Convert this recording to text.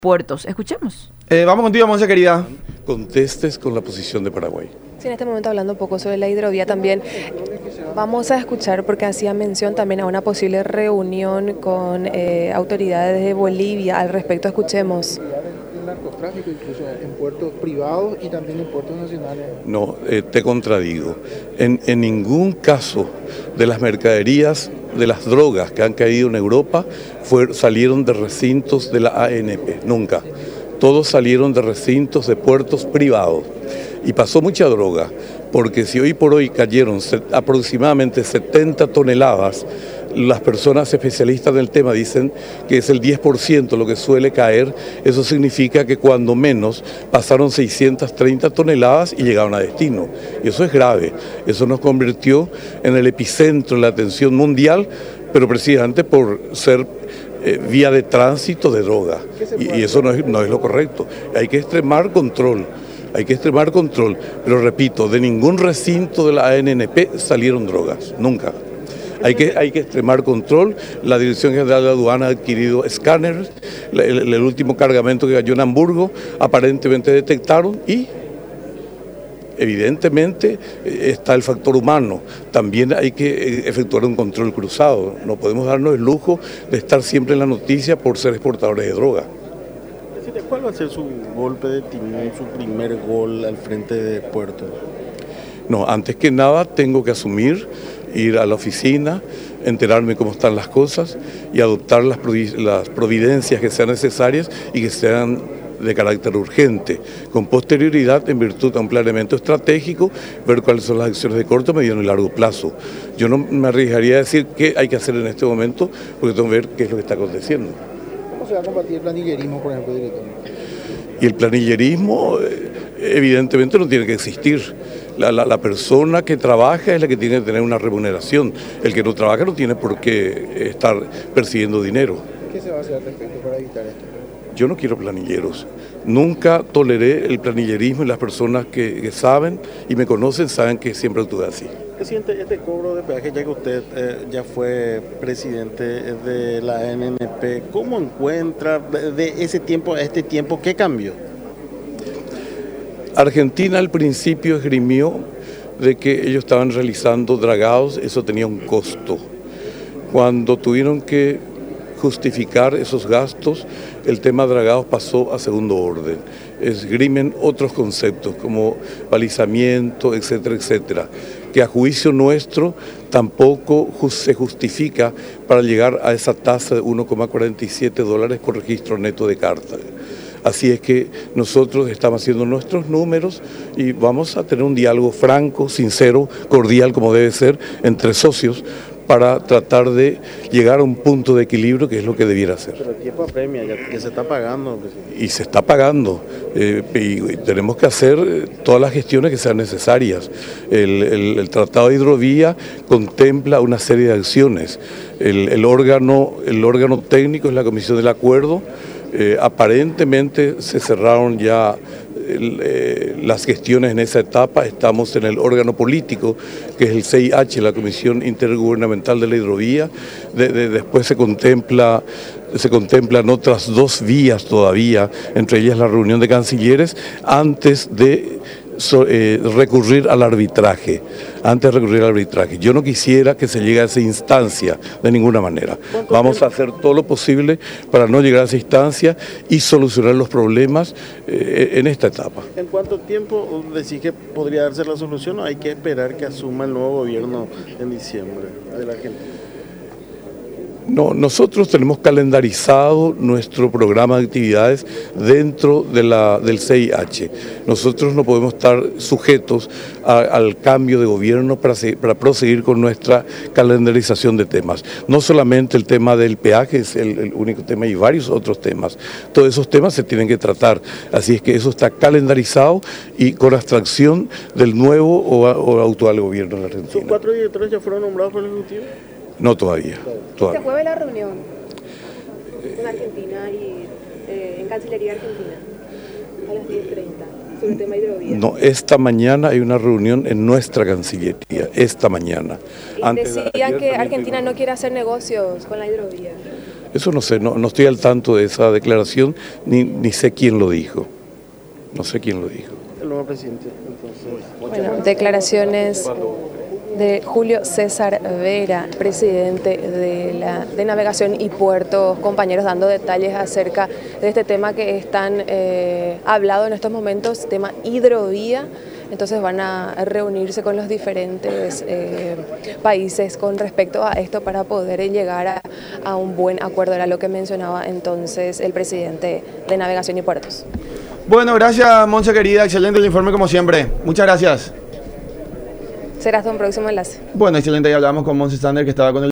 puertos. Escuchemos. Vamos contigo, Monse, querida. Contestes con la posición de Paraguay. Sí, en este momento hablando un poco sobre la hidrovía también, vamos a escuchar porque hacía mención también a una posible reunión con autoridades de Bolivia al respecto. Escuchemos. El narcotráfico incluso en puertos privados y también en puertos nacionales. No, te contradigo. En ningún caso de las mercaderías, de las drogas que han caído en Europa, salieron de recintos de la ANP, nunca. Todos salieron de recintos de puertos privados. Y pasó mucha droga, porque si hoy por hoy cayeron aproximadamente 70 toneladas, las personas especialistas del tema dicen que es el 10% lo que suele caer. Eso significa que cuando menos pasaron 630 toneladas y llegaron a destino. Y eso es grave. Eso nos convirtió en el epicentro de la atención mundial, pero precisamente por ser vía de tránsito de droga. Y eso no es lo correcto. Hay que extremar control. Hay que extremar control, pero repito, de ningún recinto de la ANP salieron drogas, nunca. Hay que extremar control. La Dirección General de Aduana ha adquirido escáneres, el último cargamento que cayó en Hamburgo, aparentemente detectaron y evidentemente está el factor humano. También hay que efectuar un control cruzado. No podemos darnos el lujo de estar siempre en la noticia por ser exportadores de droga. ¿Cuál va a ser su golpe de timón, su primer gol al frente de Puerto? No, antes que nada tengo que asumir, ir a la oficina, enterarme cómo están las cosas y adoptar las providencias que sean necesarias y que sean de carácter urgente, con posterioridad en virtud de un planeamiento estratégico, ver cuáles son las acciones de corto, mediano y largo plazo. Yo no me arriesgaría a decir qué hay que hacer en este momento, porque tengo que ver qué es lo que está aconteciendo. ¿Cómo se va a combatir el planillerismo, por ejemplo, director? Y el planillerismo evidentemente no tiene que existir. La persona que trabaja es la que tiene que tener una remuneración. El que no trabaja no tiene por qué estar percibiendo dinero. ¿Qué se va a hacer al respecto para evitar esto? Yo no quiero planilleros. Nunca toleré el planillerismo y las personas que saben y me conocen saben que siempre actué así. Presidente, este cobro de peaje, ya que usted ya fue presidente de la ANP, ¿cómo encuentra de ese tiempo a este tiempo qué cambió? Argentina al principio esgrimió de que ellos estaban realizando dragados, eso tenía un costo. Cuando tuvieron que justificar esos gastos, el tema de dragados pasó a segundo orden. Esgrimen otros conceptos como balizamiento, etcétera, etcétera, que a juicio nuestro tampoco se justifica para llegar a esa tasa de $1,47 por registro neto de carta. Así es que nosotros estamos haciendo nuestros números y vamos a tener un diálogo franco, sincero, cordial como debe ser, entre socios, para tratar de llegar a un punto de equilibrio que es lo que debiera ser. Pero el tiempo apremia, ya se está pagando. Y se está pagando, y tenemos que hacer todas las gestiones que sean necesarias. El Tratado de Hidrovía contempla una serie de acciones. El órgano técnico es la Comisión del Acuerdo. Aparentemente se cerraron ya las gestiones en esa etapa. Estamos en el órgano político, que es el CIH, la Comisión Intergubernamental de la Hidrovía. Después se contemplan otras 2 vías todavía, entre ellas la reunión de cancilleres, antes de recurrir al arbitraje. Yo no quisiera que se llegue a esa instancia de ninguna manera. Vamos a hacer todo lo posible para no llegar a esa instancia y solucionar los problemas en esta etapa. ¿En cuánto tiempo decís que podría darse la solución o hay que esperar que asuma el nuevo gobierno en diciembre de la Argentina? No, nosotros tenemos calendarizado nuestro programa de actividades dentro del CIH. Nosotros no podemos estar sujetos al cambio de gobierno para proseguir con nuestra calendarización de temas. No solamente el tema del peaje es el único tema, hay varios otros temas. Todos esos temas se tienen que tratar. Así es que eso está calendarizado y con abstracción del nuevo o actual gobierno de la Argentina. ¿Sus 4 directores ya fueron nombrados por el Ejecutivo? No todavía. Este jueves la reunión con Argentina y en Cancillería Argentina a las 10:30 sobre el tema hidrovía. No, esta mañana hay una reunión en nuestra Cancillería, esta mañana. Y decían que Argentina no quiere hacer negocios con la hidrovía. Eso no sé, no estoy al tanto de esa declaración, ni sé quién lo dijo. No sé quién lo dijo. El nuevo presidente, entonces. Bueno, declaraciones de Julio César Vera, presidente de Navegación y Puertos, compañeros, dando detalles acerca de este tema que están hablado en estos momentos, tema hidrovía. Entonces van a reunirse con los diferentes países con respecto a esto para poder llegar a un buen acuerdo, era lo que mencionaba entonces el presidente de Navegación y Puertos. Bueno, gracias, Monse querida, excelente el informe como siempre. Muchas gracias. Será hasta un próximo enlace. Bueno, excelente, ya hablamos con Monse Sander, que estaba con el